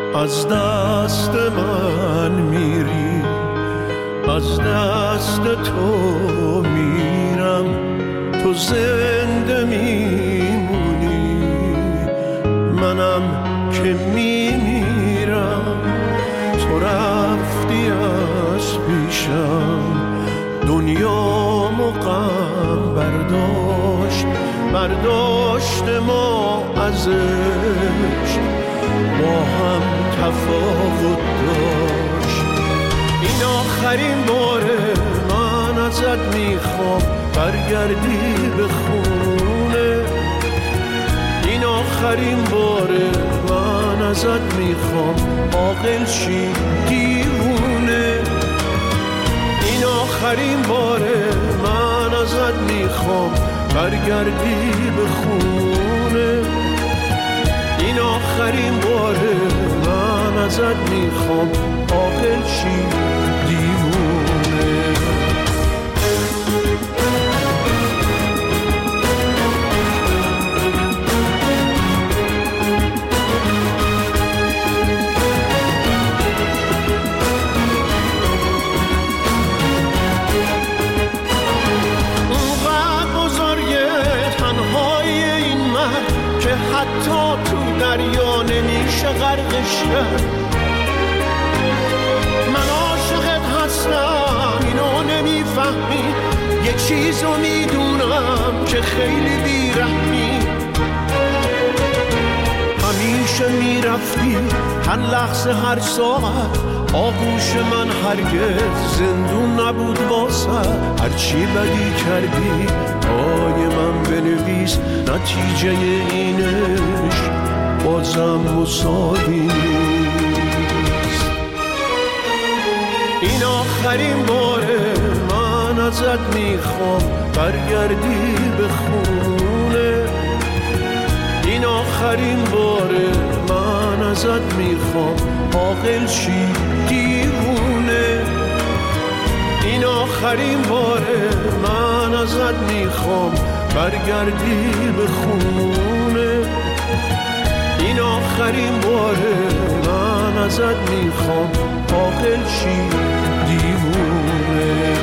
از دست من میری، از دست تو میرم، تو زنده میمونی، منم که میمیرم. تو رفتی از پیشم، دنیامو غم برداشت ما ازش، با هم تفاوت داشت. این آخرین باره من ازت میخوام برگردی به خونه، این آخرین باره من ازت میخوام عاقل شی دیوونه، این آخرین باره من ازت میخوام برگردی به خونه، این آخرین باره من ازت میخوام عاقل شی دیوونه. حتی تو دریا نمیشه غرقش کرد. من عاشقت هستم اینو نمیفهمی، یه چیزو میدونم که خیلی بیرحمی. همیشه میرفتی هر لحظه هر ساعت، آغوش من هرگز زندون نبود واسه. هرچی بدی کردی پای من بنویس، نتیجه اینش بازم مساوی نیست. این آخرین باره من ازت میخوام برگردی به خونه، این آخرین باره من ازت میخوام عاقل شی دیوونه، این آخرین باره من ازت میخوام برگردی به خونه، این آخرین باره من ازت میخوام عاقل شی دیوونه.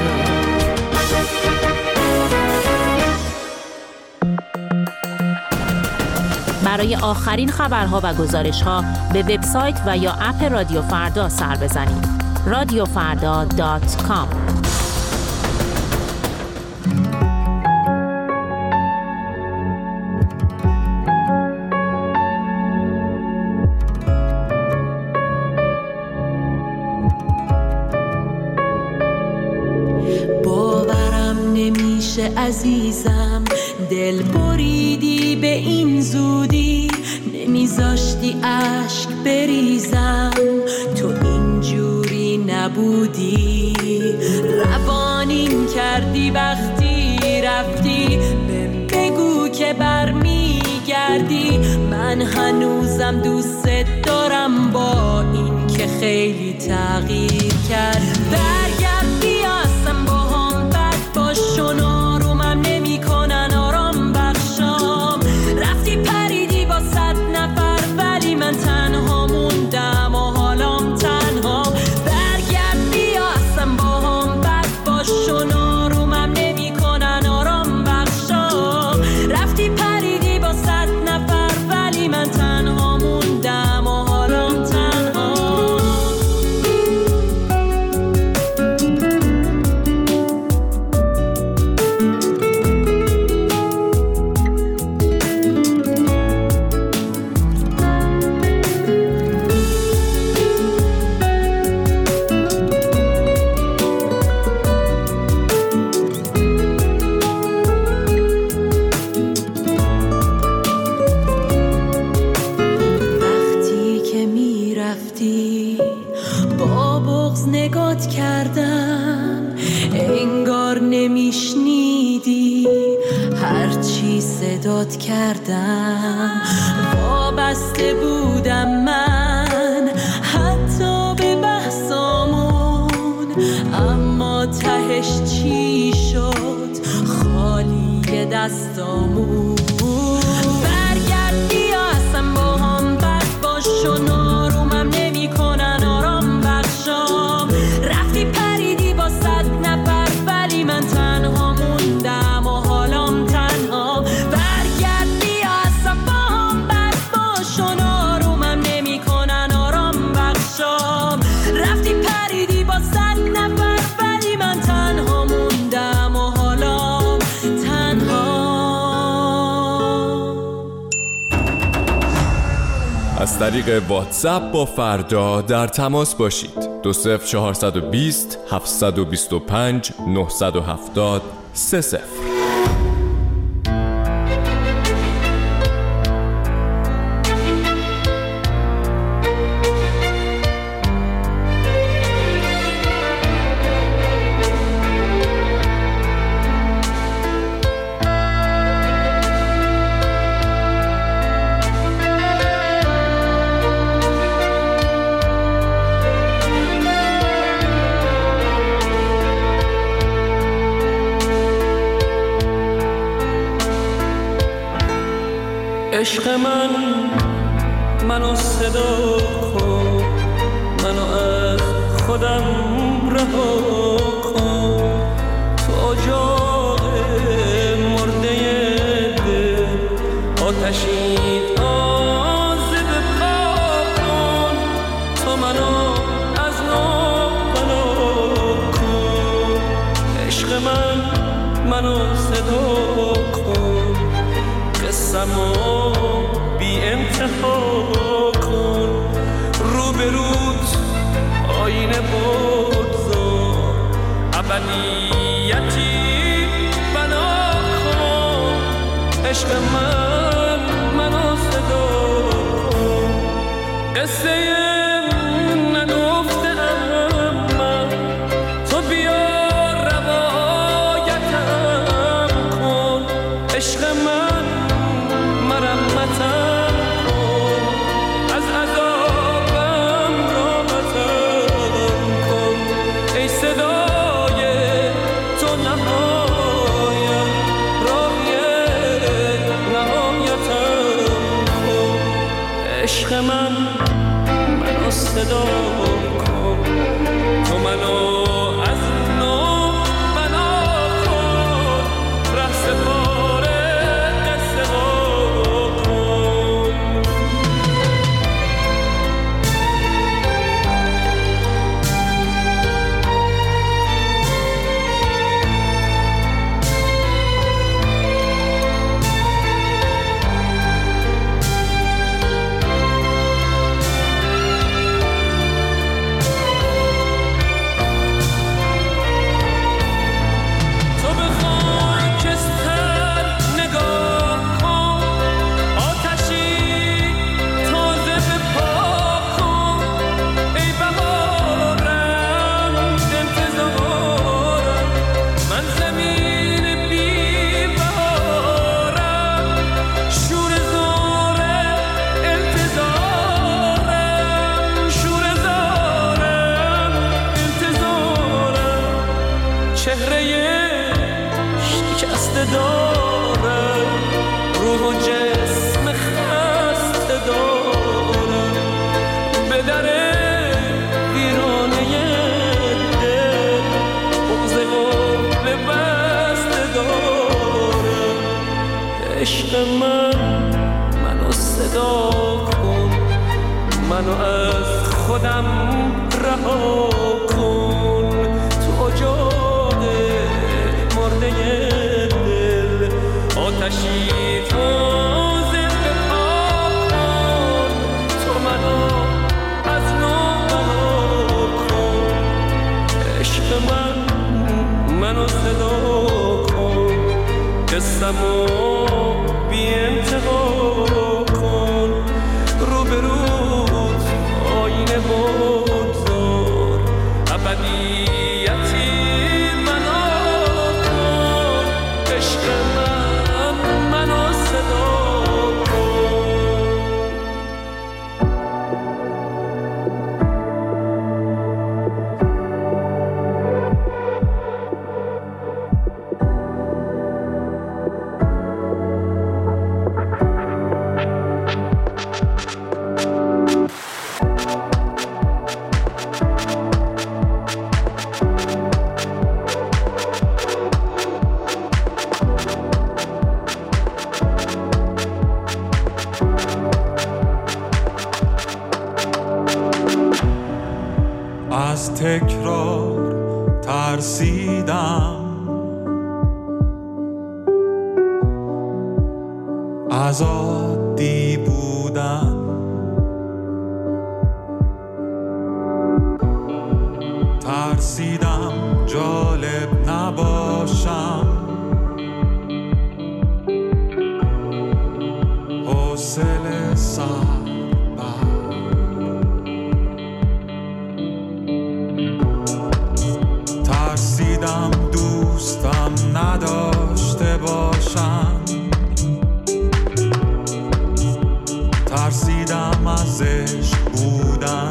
برای آخرین خبرها و گزارش‌ها به وبسایت و یا اپ رادیو فردا سر بزنید. radiofarda.com. باورم نمیشه عزیزم، دل بریدی به این زودی، نمیذاشتی اشک بریزم، تو اینجوری نبودی، روانیم کردی وقتی رفتی، بگو که برمیگردی، من هنوزم دوست دارم با این که خیلی تغییر کرد. برگرد بیا اصلا با هم بد باش و نارومم نمی کنن آرام بخشام، رفتی پریدی با 100 نفر ولی من تنها موندم و حالام تنها. برگرد بیا اصلا با هم بد باش و نارومم نمی کنن آرام بخشام، رفتی پریدی با 100 نفر ولی من تنها موندم و حالام تنها. وقتی که میرفتی با بغض نگات کردم، انگار نمیشنیدی هرچی صدات کردم، وابسته بودم من حتی به بحثامون، اما تهش چی شد خالی دستامون. برگرد بیا اصلا با هم بد باش و نارومم از طریق واتساپ با فردا در تماس باشید. 20420 725 970 30. عشق منو صدا کن، منو از خودم رها کن. تو اجاق مرده دل آتشی تازه بپا کن. تو منو از نو بنا کن. عشق منو صدا کن، قصه‌مو بی انتها کن. روبروت آینه بگذار، ابدیتی بنا کن. عشق منو صدا کن. قصه نگفتم من، تو بیا روایتم کن. عشق مرمتم کن، از عذابم راحتم کن. ای صدای تو نهایت، راهی نهایتم کن. عشق منو صدا کن، تو منو از نو بنا کن. ره سپاره دارم، روح و جسم خسته دارم. به در ویرانه دل بغض قلب بسته دارم. عشق منو صدا کن، منو از خودم رها کن. تو اجاق مرده دل آتشی تازه بپا کن. تو منو از نو بنا کن. عشق منو صدا کن، قصه‌مو بی انتها کن. روبروت آینه بگذار، ابدیتی بنا کن. عشق منو صدا از تکرار ترسیدم، از عادی بودن ترسیدم جالب نباشم، حوصله سر بر. ترسیدم دوستم نداشته باشم، ترسیدم از عشق بودن،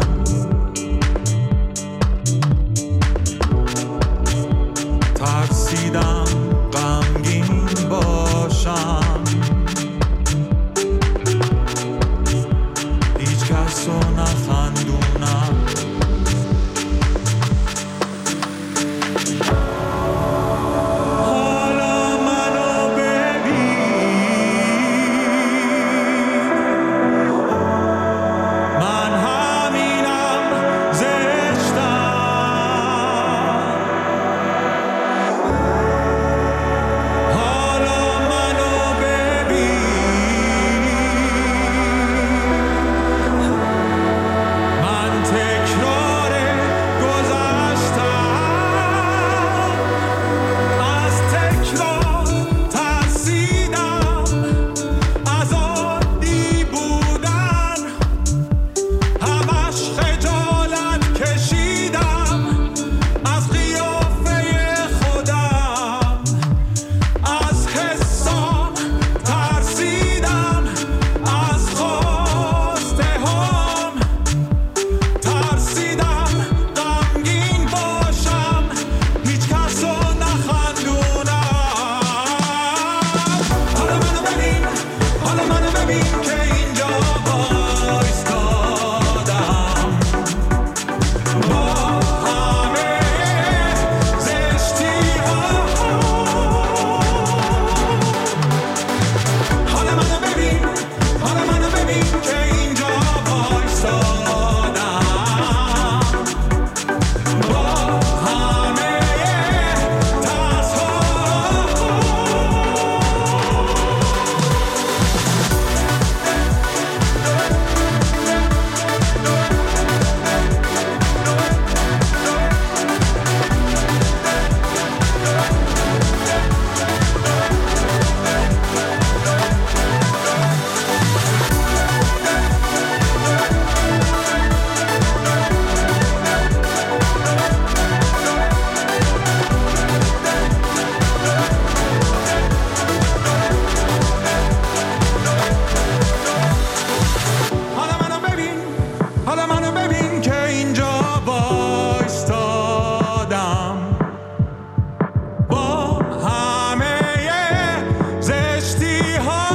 ترسیدم غمگین باشم، هیچ کس رو نخندونم. حالا منو ببین، من همینم زشتم. حالا منو ببین، من تکرار گذشتم، از تکرار ترسیدم، از عادی بودن همش خجالت کشیدم، از قیافه خودم، از حسام ترسیدم، از خواسته هم ترسیدم غمگین باشم، هیچ کس رو نخندونم. حالا منو ببین، حالا منو ببین که اینجا وایستادم، با همه زشتی ها. حالا منو ببین، حالا منو ببین که اینجا وایستادم، با همه ترس ها. حالا منو ببین، حالا منو ببین که اینجا وایستادم، با همه زشتی ها.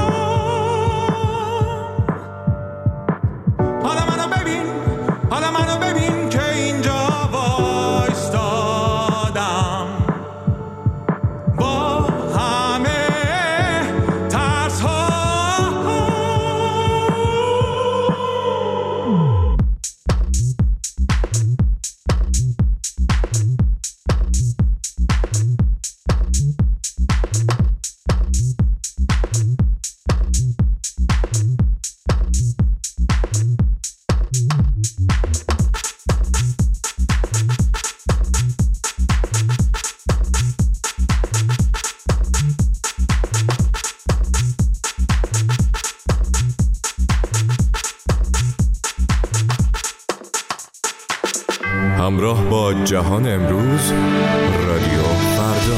حالا منو ببین، حالا منو ببین که اینجا وایستادم، با همه ترس ها. همراه با جهان امروز، رادیو فردا.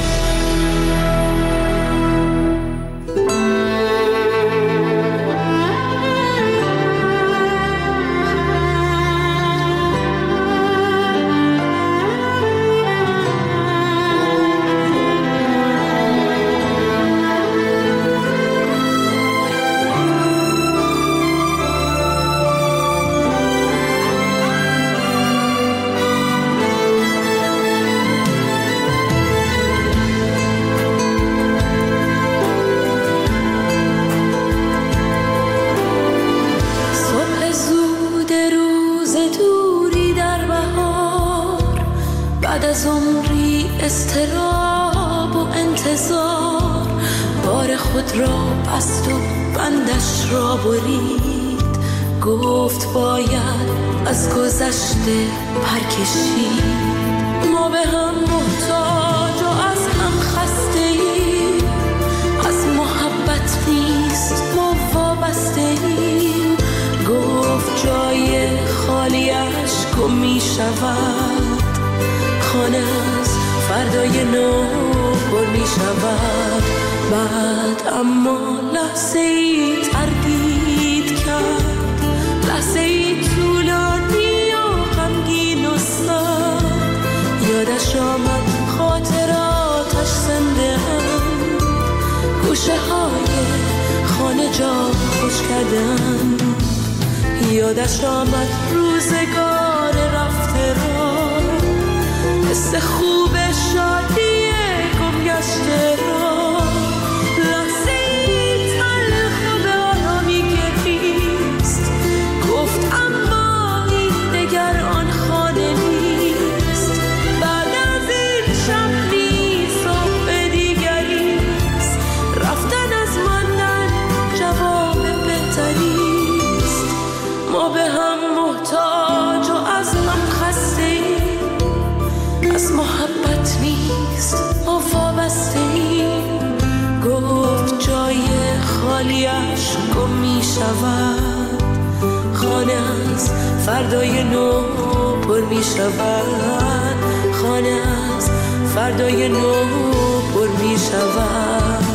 بعد از عمری اضطراب و انتظار، بار خود را بست و بندش را برید، گفت باید از گذشته پرکشید. ما به هم محتاج و از هم خسته ایم، از محبت نیست ما وابسته ایم. گفت جای خالی عشق می شود، خانه از فردای نو پر می شود. بعد اما لحظه ای تردید کرد، لحظه ای طولانی و غمگین و سرد. یادش آمد خاطراتش زنده هم، گوشه های خانه جا خوش کردن. یادش آمد روزگار رفته را، حس خوب شادی گمگشته را. لحظه ای تلخ و به آرامی گریست، گفت اما این دگر آن خانه نیست. بعد از این شب نیست صبح دیگریست، رفتن از ماندن جواب بهتریست. ما به هم محتاج و از هم خسته ایم، از محبت نیست ما وابسته ایم. گفت جای خالی عشق می شود، خانه از فردای نو پر می شود. خانه از فردای نو پر می شود.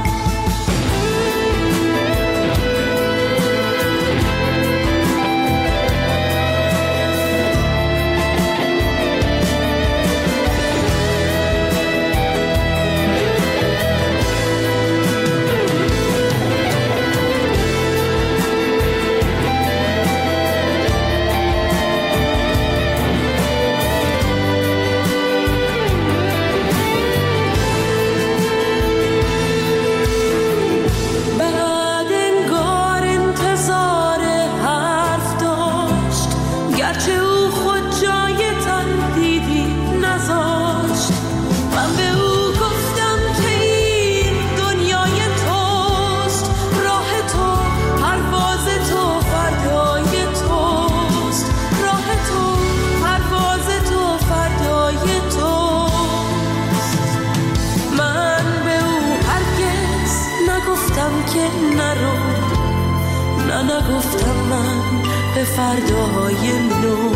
نگفتم من به فرداهای نو،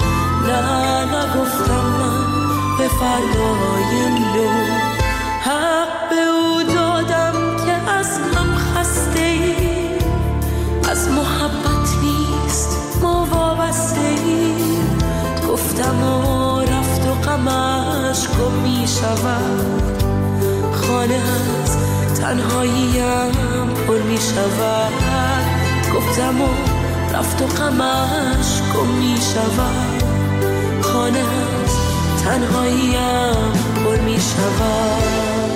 نگفتم من به فرداهای نو. حق به او دادم که از هم خسته ایم، از محبت نیست ما وابسته ایم. گفتم و رفت و غمش گم می شود، خانه از تنهاییم پر می شود. گفتم و رفت و غمش گم می شود، خانه از تنهاییم پر می شود.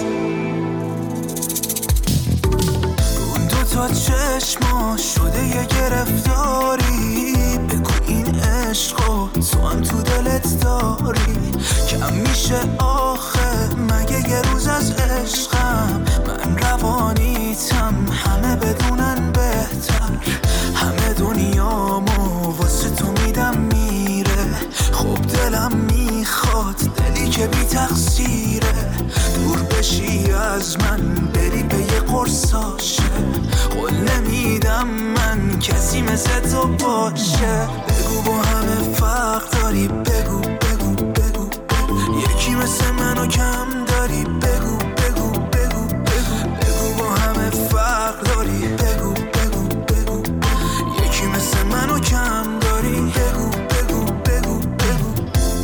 اون دوتا چشما شده یه گرفتاری، بگو این عشقو تو هم تو دلت داری. کم میشه آخه مگه یه روز از عشقم، من روانیتم همه بدونن بهتر. همه دنیامو واسه تو میدم میره، خب دلم میخواد دلی که بی تقصیره. دور بشی از من بری به یه قرصاشه، قول نمیدم من کسی مثل تو باشه. بگو با همه فرق داری، بگو بگو بگو بگو، یکی مثل منو کم داری، بگو بگو بگو بگو، بگو با همه فرق داری، بگو بگو بگو، یکی مثل منو کم داری، بگو بگو بگو بگو.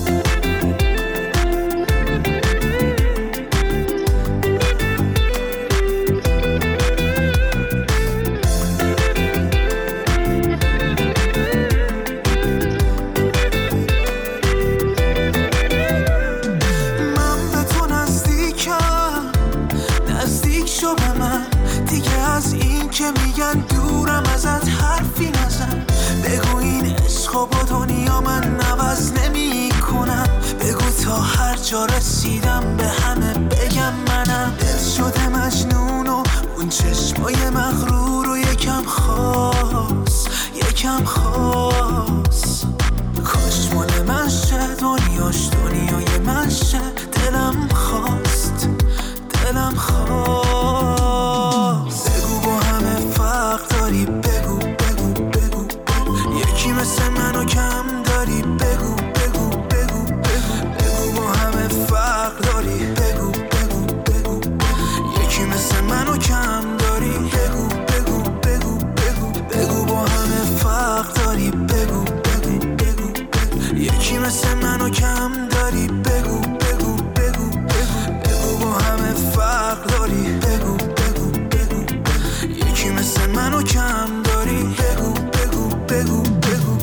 میگن دورم ازت حرفی نزن، بگو این عشقو با دنیا من عوض نمی کنم. بگو تا هر جا رسیدم به همه بگم منم. دل شده مجنون و اون چشمای مغرور و یکم خاص، یکم خاص. کاش مال من شه دنیاش دنیا مثل منو کم داری بگو بگو بگو بگو بگو با همه فرق داری بگو بگو بگو یکی مثل منو کم داری بگو بگو بگو بگو بگو با همه فرق داری بگو بگو بگو بگو یکی مثل منو کم داری بگو بگو بگو بگو بگو با همه فرق داری بگو بگو بگو یکی مثل منو کم داری بگو بگو بگو بگو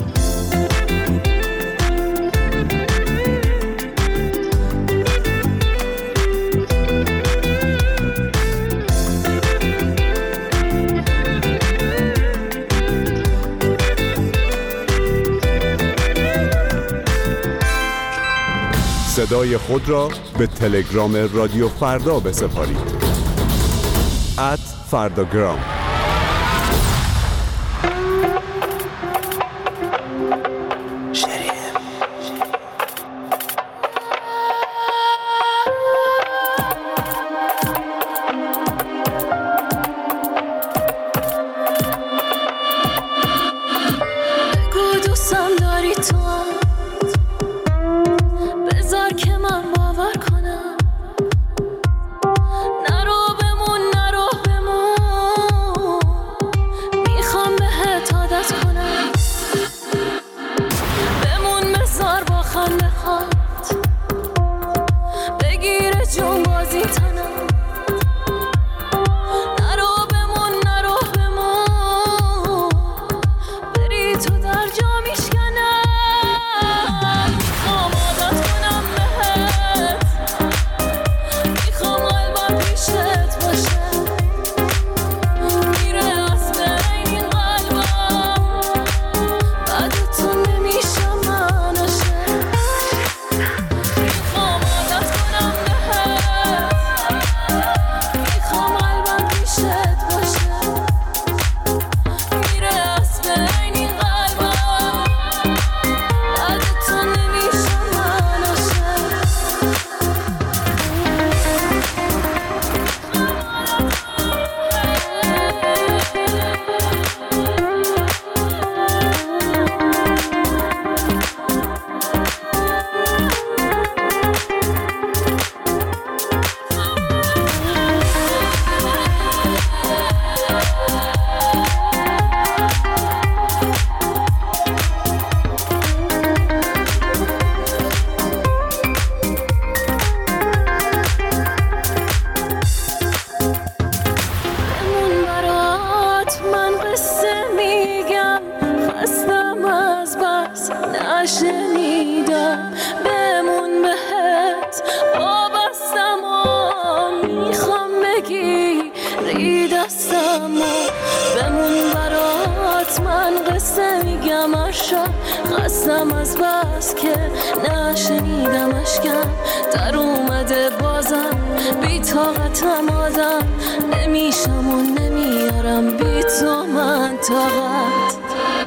صدای خود را به تلگرام رادیو فردا بسپارید. @فرداگرام. نشنیدم بمون بهت وابستم و میخوام بگیری دستمو بمون برات من قصه میگم اشم خستم از بس که نشنیدم اشکم در اومده بازم بی طاقتم آدم نمیشم و نمیارم بی تو من طاقت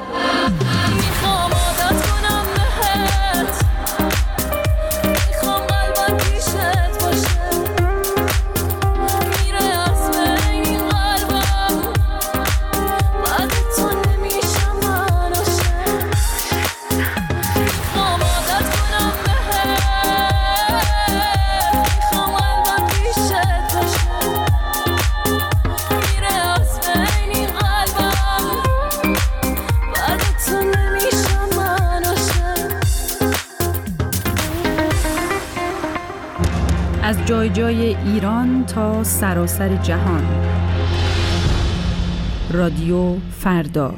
از جای جای ایران تا سراسر جهان. رادیو فردا.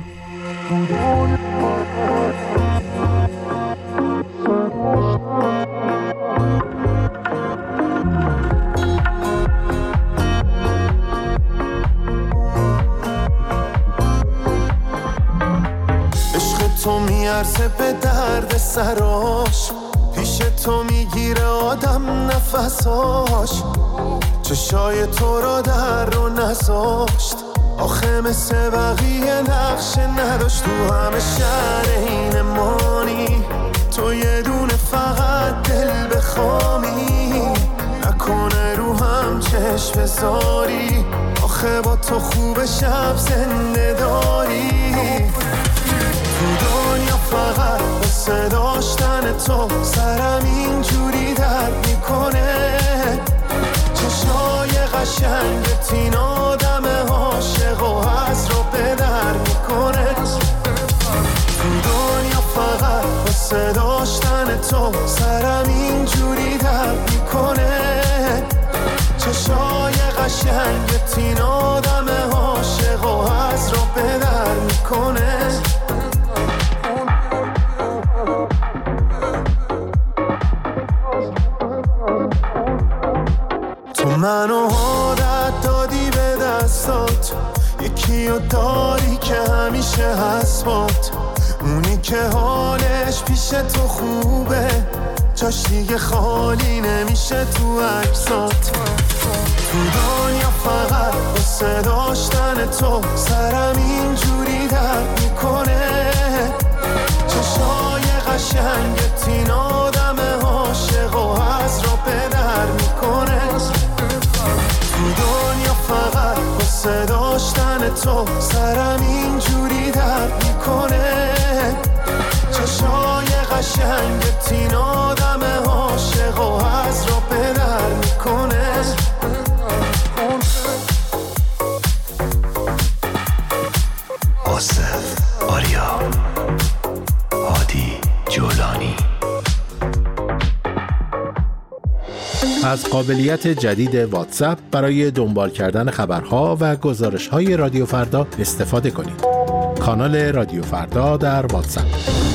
عشق تو میارزه به درد سراش، پیش تو میگیره آدم نفساش، چشای تو را در رو نذاشت، آخه مثل بقیه نقش نداشت، تو همه شهر این مانی، تو یه دونه فقط دل بخوامی، نکنه رو هم چشم بذاری، آخه با تو خوب شب زنده داری، تو دنیا واسه داشتن تو سرم اینجوری درد میکنه. چشای قشنگت این آدم عاشق و از رو به در میکنه. تو دنیا فقط واسه داشتن تو سرم اینجوری درد میکنه. چشای قشنگت این آدم عاشق و از رو به در میکنه. تو منو عادت دادی به دستات، یکی رو داری که همیشه هست بات، اونی که حالش پیش تو خوبه، جاش دیگه خالی نمیشه تو عکسات. تو دنیا فقط واسه داشتن تو سرم اینجوری درد میکنه. چشای قشنگت این آدم عاشق و از رو به در میکنه. تو دنیا فقط واسه داشتن تو سرم اینجوری درد میکنه. چشای قشنگت این آدم عاشق و از رو به در میکنه. آصف آریا، هادی جولانی. از قابلیت جدید واتساپ برای دنبال کردن خبرها و گزارش‌های رادیو فردا استفاده کنید. کانال رادیو فردا در واتساپ.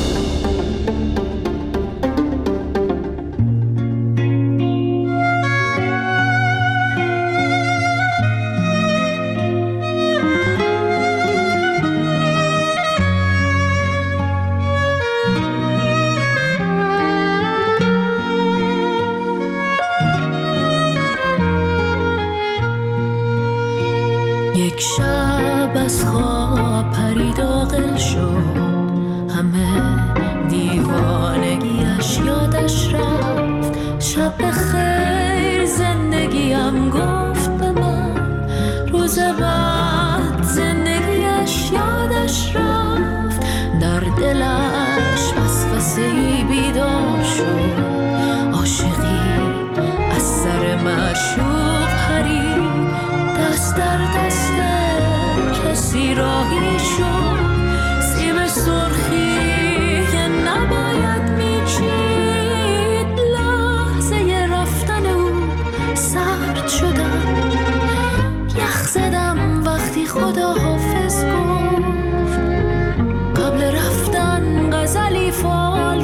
یک شب از خواب پرید عاقل شد، همه دیوانگیش یادش رفت. شب خیر زندگیم گفت به من، روز بعد زندگیش یادش رفت. در دلش وسوسه‌ای بیدار شد، عاشقی از سر معشوق پرید. دست در دست کسی راهی شد، سیب سرخی که نباید میچید. لحظه رفتن او سرد شدم، یخ زدم وقتی خدا حافظ گفت. قبل رفتن غزلی فال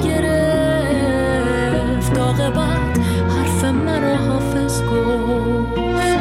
گرفت، عاقبت حرف مرا حافظ گفت.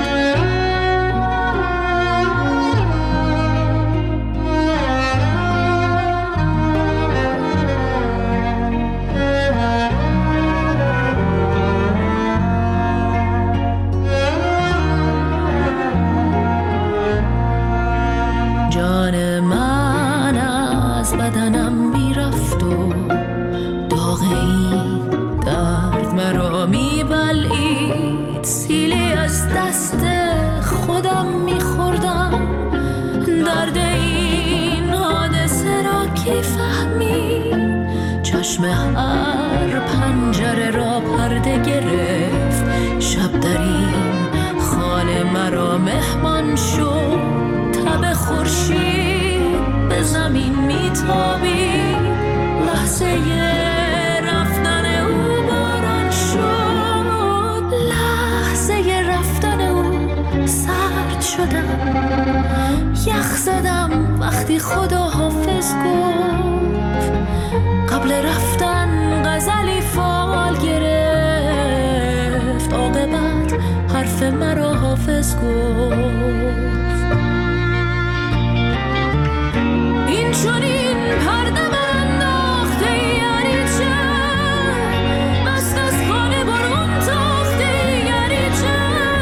جان من از بدنم میرفت و داغ این درد مرا میبلعید. سیلی از دست خودم میخوردم، درد این حادثه را کی فهمید. چشم هر پنجره را پرده گرفت، شب در این خانه مرا مهمان شد. تب خورشید به زمین میتابید، لحظه رفتن او باران شد. لحظه رفتن او سرد شدم، یخ زدم وقتی خدا حافظ گفت. قبل رفتن غزلی فال گرفت، عاقبت حرف مرا حافظ گفت. این چنین پرده من انداخته یعنی چه؟ مست از خانه برون تاخته یعنی چه؟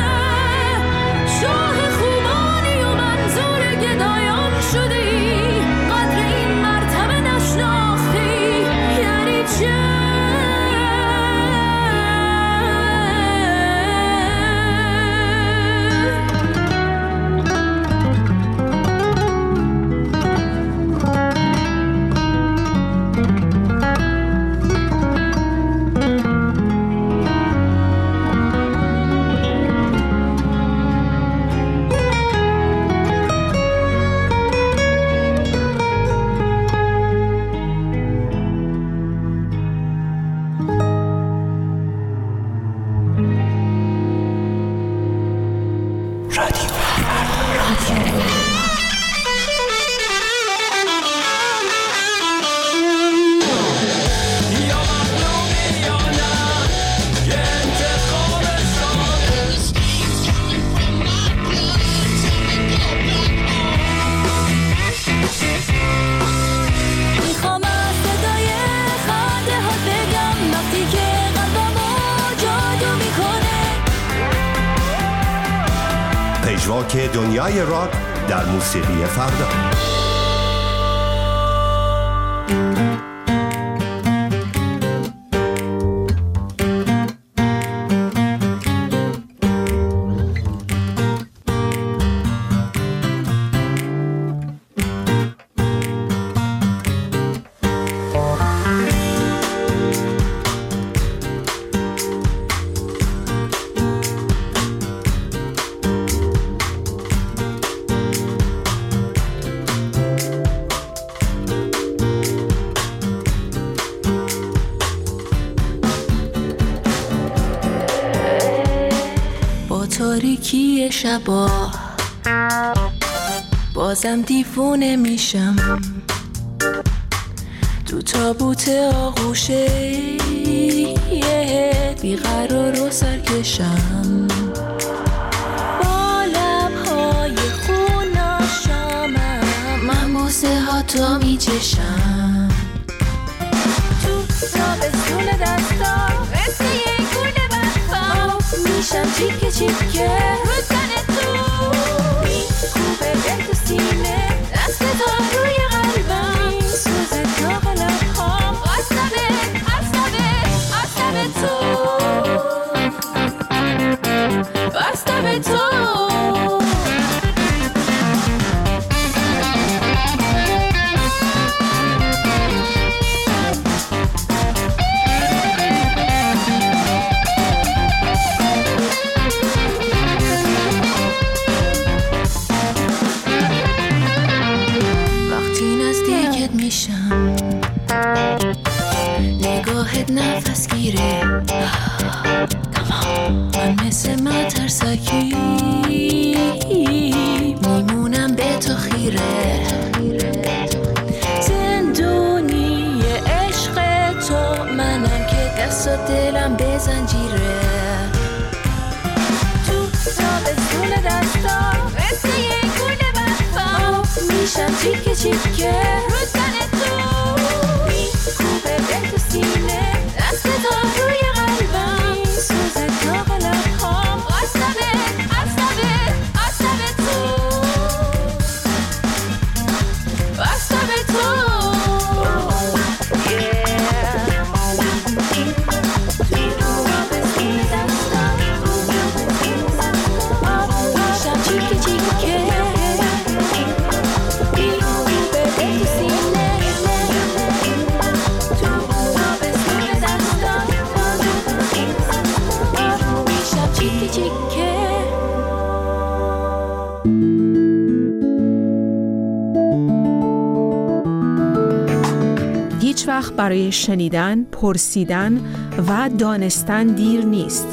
شاه خوبانی و منظور گدایان شدی، قدر این مرتبه نشناختی یعنی چه؟ محاک دنیای راک در موسیقی فردا. تاریکی شبا بازم دیوونه میشم تو تابوت آغوشه بیقرار و سرکشم با لبهای خوناشامم من بوسه ها تو میچشم تو تابستون دستا مثل یک گونه برفا میشم چیکه چیکه رو تن تو میکوبه دل تو سینه دست تا روی قلبم سوز داغ لبهام آستبه تو آستبه تو نگاهت نفس گیره من مثل مترسکی میمونم به تو خیره زندونی عشق تو منم که دست و دلم به زنجیره تو تابستون دستا مثل یک گونه برفا میشم چیکه چیکه رو تن تو میکوبه دل تو سینه دست تا روی قلبم سوز داغ لبهام آستبه تو آستبه تو میشم چیکه چیکه میکوبه دل تو سینه هیچ وقت برای شنیدن، پرسیدن و دانستن دیر نیست.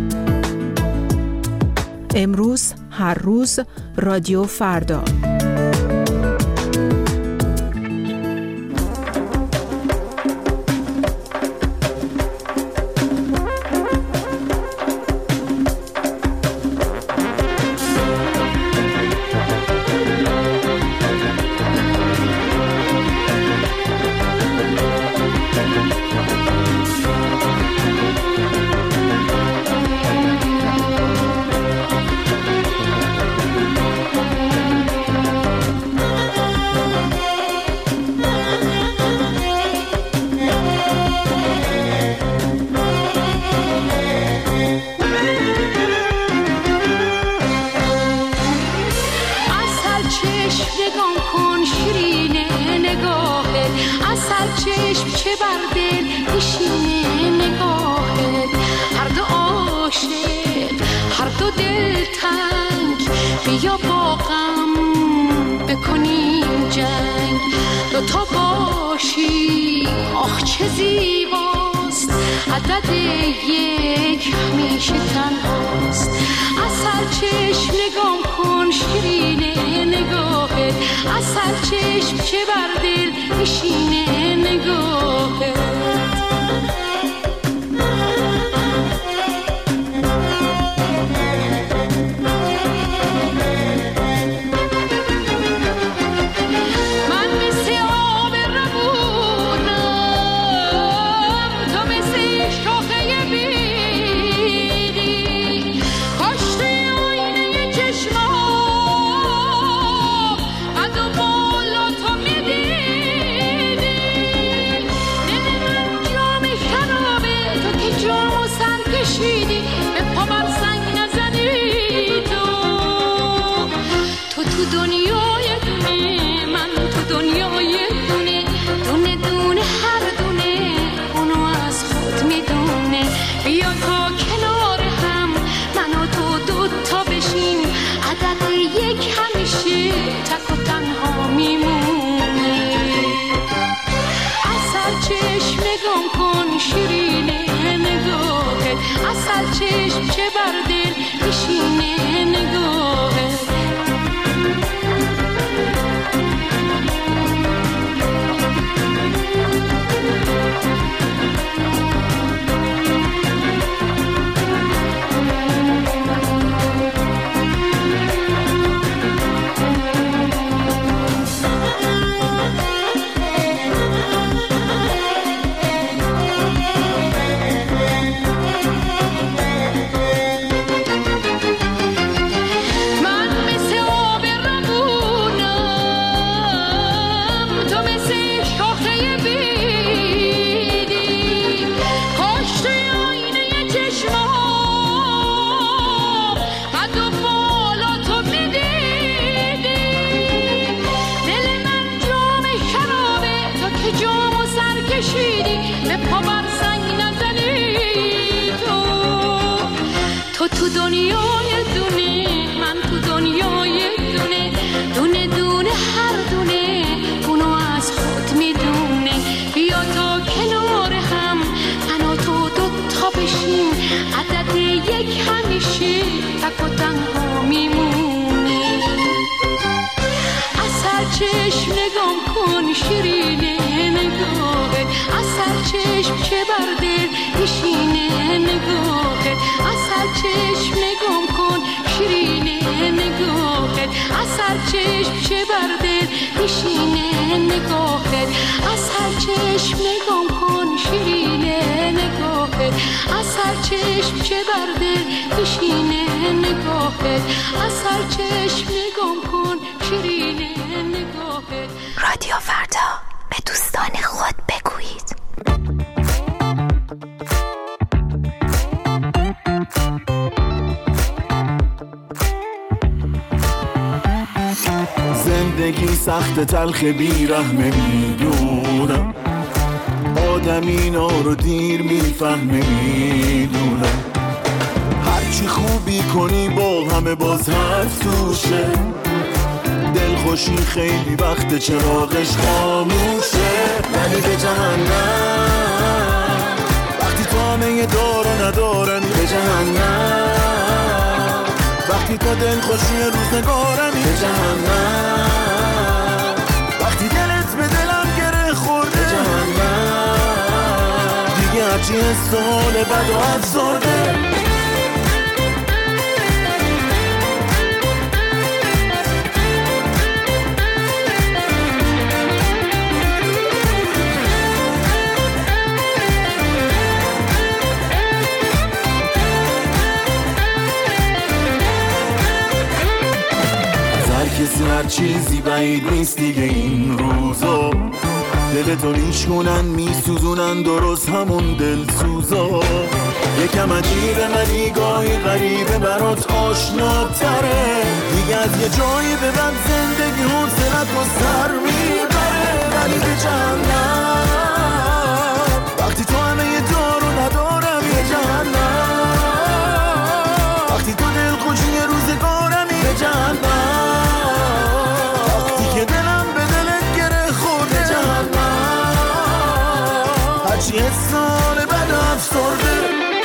امروز، هر روز، رادیو فردا. کاشته آینه چشمام هر چشم که بر دل میشینه نگاهه. تو دنیای دونه، من تو دنیای دونه، دونه دونه هر دونه اونو از خود میدونه. بیا تا کنار هم من و تو دوتا بشیم، عدد یک همیشه تک و تنها میمونه. از هر چشم نگام کن شیرینه نگاهت، از هر چشم که بر دل میشینه نگاهت، از هر چشم نگام کن شیرینه نگاهت، از هر چشم که بر دل میشینه نگاهت، از هر چشم نگام کن شیرینه نگاهت، از هر چشم که بر دل میشینه نگاهت، از هر چشم نگام کن شیرینه نگاهت. رادیو فردا، به دوستان خود بگویید. زندگی سخت تلخ بیرحمه میدونم، آدم اینا رو دیر میفهمه میدونم. هرچی خوبی کنی با همه باز حرف توشه، دلخوشی خیلی وقت چراغش خاموشه. ولی به جهنم وقتی تو همه دار و ندارن، به جهنم وقتی تا دلخوشی روزگارمی، به جهنم وقتی دلت به دلم گره خورده، به جهنم دیگه هرچی حال بد و افسرده. کسی هر چیزی بعید نیست دیگه این روزا، دلتو میشکنن میسوزونن درست همون دلسوزا. یکم عجیبه ولی گاهی غریبه برات آشناتره، دیگه از یه جایی به بعد زندگی حوصلت رو سر میبره. ولی به جهنم وقتی تو همه یه دار و ندارم، به جهنم وقتی تو دلخوشی روزگارمی، به جهنم که دلم به دلت گره خورده، جهنم هرچی سال بد افسرده.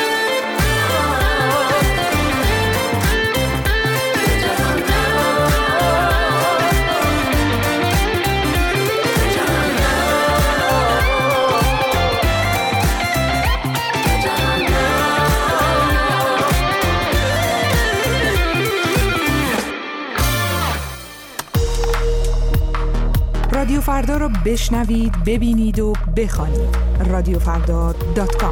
رادیو فردا رو بشنوید، ببینید و بخوانید. رادیوفردا.com.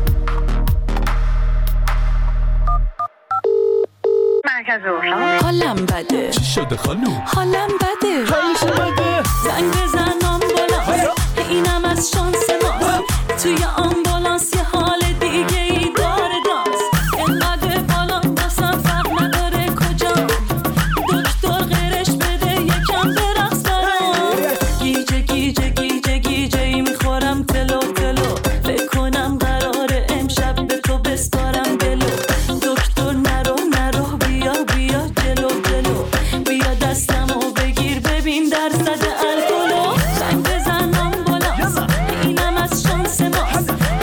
مرکز روشن. حالم بده. چی شده خانوم؟ حالم بده. خیلی بده. زنگ بزن آمبولانس، اینم از شانس ماست. توی آمبولانس یه حال دیگه ای داره دانس. اینقدر بالا دستم فرق نداره کجا، دکتر غیرش بده یکم برقص برام. گیجه گیجه گیجه گیجه ای میخورم تلو تلو، فکر کنم قراره امشب به تو بسپارم دلو. دکتر نرو نرو بیا بیا جلو جلو، بیا دستمو بگیر ببین درصد الکلو. زنگ بزن آمبولانس، اینم از شانس ماست.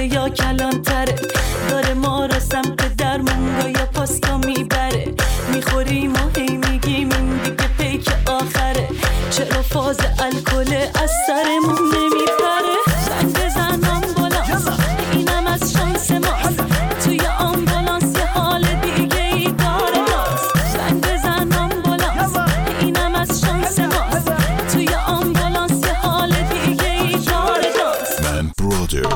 یا کلانتره، داره ما را سمت درمونگا یا پاستا میبره، میخوریم و هی میگیم این دیگه پیک آخره، چرا فاز الکل از سرمون نمیپره. زنگ بزن آمبولانس، اینم از شانس ماست، توی آمبولانس یه حال دیگه ای داره راست. زنگ بزن آمبولانس، اینم از شانس ماست، توی آمبولانس یه حال دیگه ای داره راست. من برادر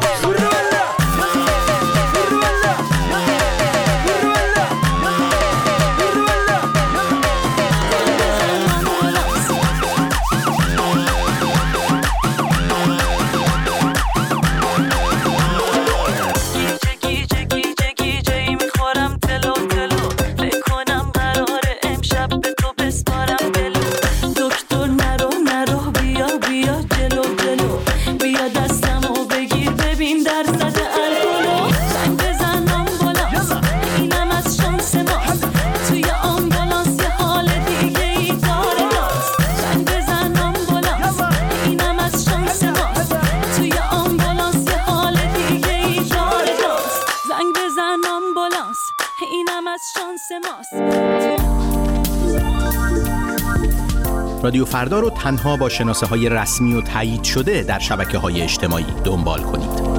رادیو فردا رو تنها با شناسه‌های رسمی و تایید شده در شبکه‌های اجتماعی دنبال کنید.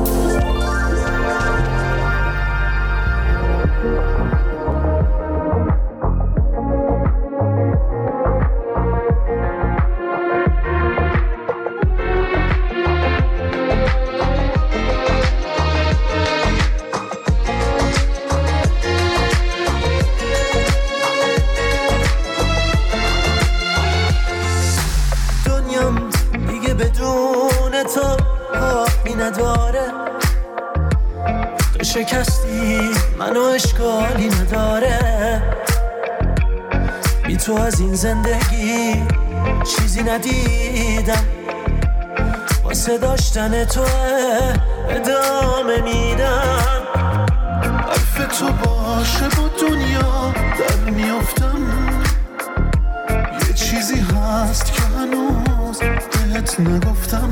شکستی منو اشکالی نداره، بی تو از این زندگی چیزی ندیدم، واسه داشتن تو ادامه میدم. حرف تو باشه با دنیا در میافتم، یه چیزی هست که هنوز بهت نگفتم،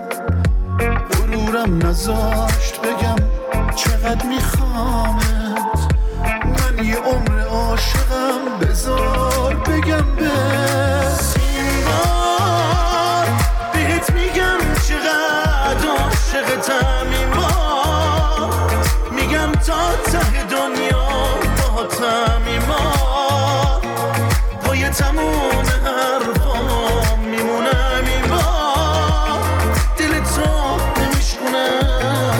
غرورم نذاشت بگم چقدر میخوامت، من یه عمر عاشقم، بذار بگم به این بار بهت میگم چقدر عاشقتم، این بار میگم تا ته دنیا باهاتم، این بار پای تموم حرفام میمونم، این بار دل تو نمیشکنم.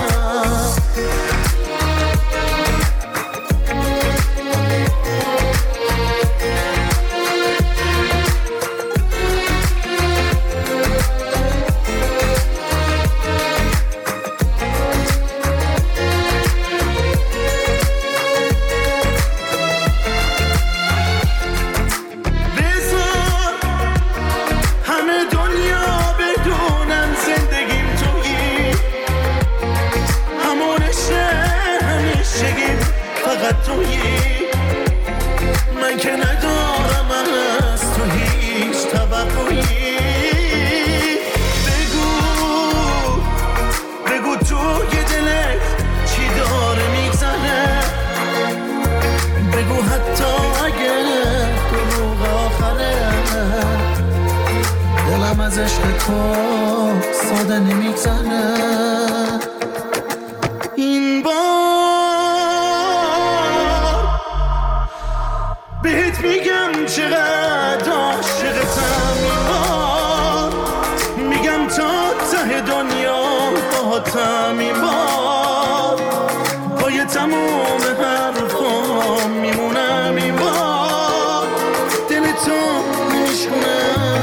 من که ندارم از تو هیچ توقعی، بگو تو یه دلت چی داره میگذره، بگو حتی اگه دروغ آخره، دلم از عشق تو ساده نمیگذره. این بهت میگم چقدر عاشقتم، این بار میگم تا ته دنیا باهاتم، این بار پای تموم حرفام میمونم، این بار دل تو نمیشکنم.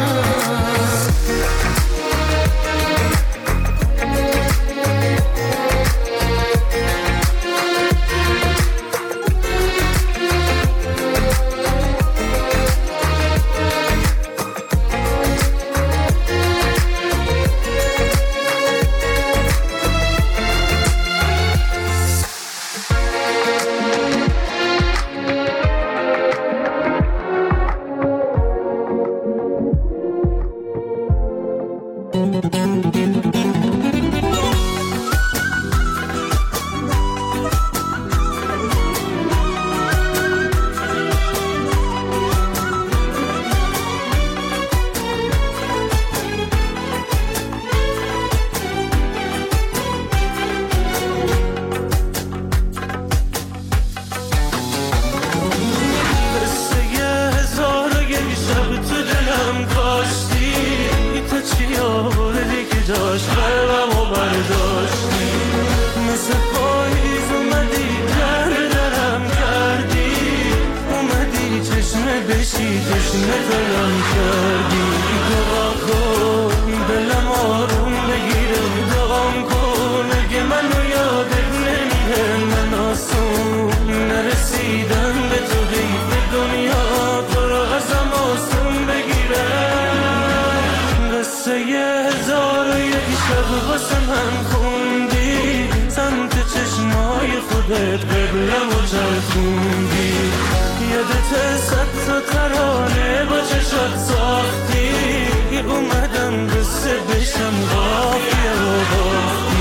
تشنه دلم کردی. دعا کن دلم آروم بگیره، دعام کن اگه منو یادت نمیره. من آسون نرسیدم به تو، حیف دنیا تو رو ازم آسون بگیره. قصه 1001 شب واسه من خوندی، سمت چشمای خودت قبلم و چرخوندی. یادت 100 تا ترانه با چشات ساختی، اومدم قصه بشم قافیه و باختی.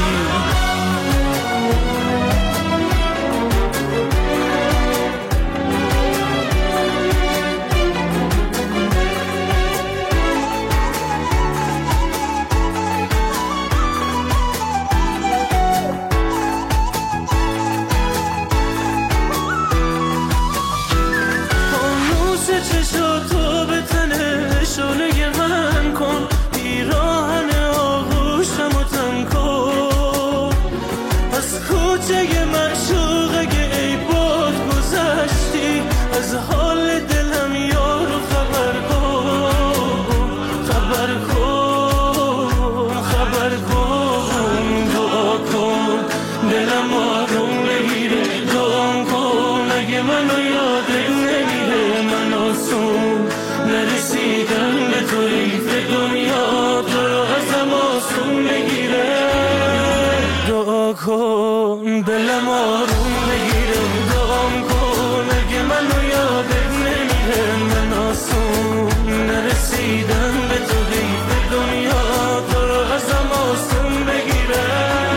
دلم آروم بگیره، دعام کن اگه منو یادت نمیره. من آسون نرسیدم به تو، حیف دنیا تو رو ازم آسون بگیره.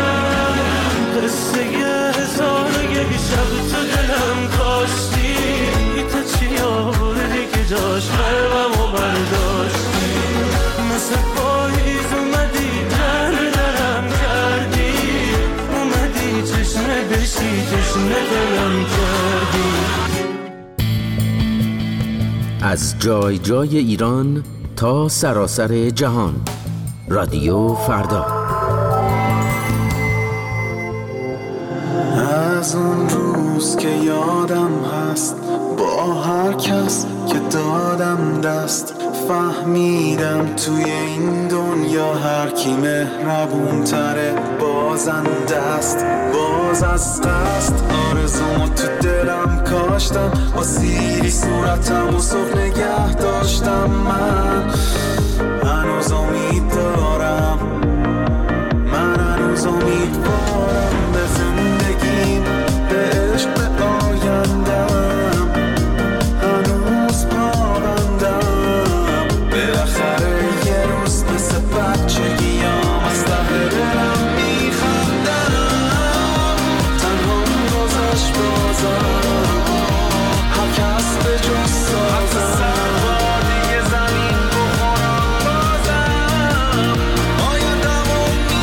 قصه 1001 شب تو دلم کاشتی، تو چی آوردی که جاش قلبمو برداشتی. مثل پاییز اومدی درم کردی، چشمه بشی تشنه دلم کردی. از جای جای ایران تا سراسر جهان، رادیو فردا. از اون روز که یادم هست، با هر کس که دادم دست، فهمیدم توی این دنیا هر کی مهربون تره بازنده است. باز از قصد آرزومو تو دلم کاشتم، با سیری صورتم و سرخ نگه داشتم. من هنوز امید دارم، من هنوز امیدوارم به زندگیم، به عشق، به آیندم. هنوز پابندم، بالاخره یه روز مثل بچگیام از ته دلم میخندم. تنها گذشت بازم، هر کس به جز سازم، دیگه زمین بخورم بازم، آیندمو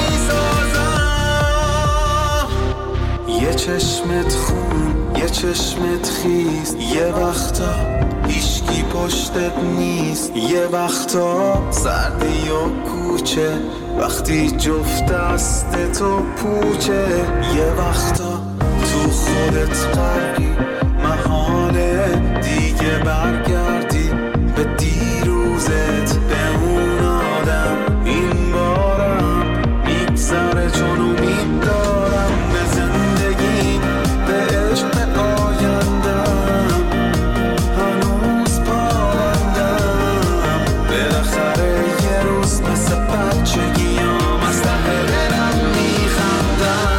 میسازم. یه چشمت خون، یه چشمت خیز، یه وقتا هیچکی پشتت نیست. یه وقتا سردی و کوچه، وقتی جفت دست تو پوچه. یه وقتا تو خودت غرقی، محاله دیگه برگردی به دیروزت، به اون آدم. این بارم میگذره چون امید دارم به زندگیم، به عشق، به آیندم. هنوز پابندم، بالاخره یه روز مثل بچگیام از ته دلم میخندم.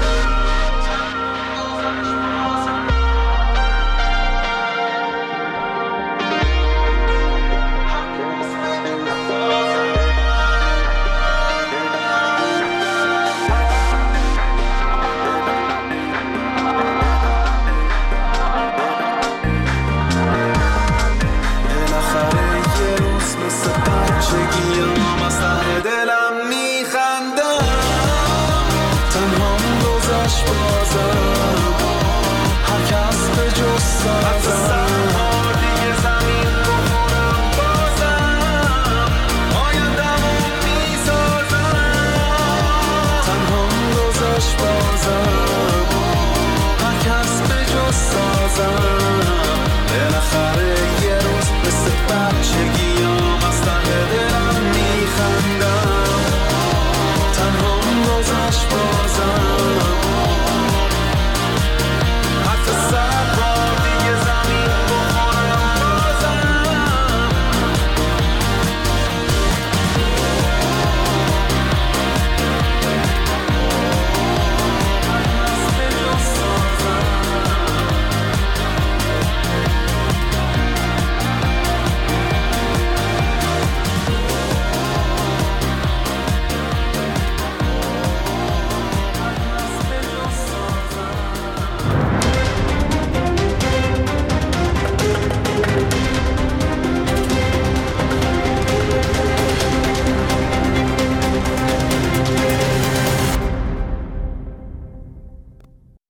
بچگیام از ته دلم میخندم. تنها گذشت بازم،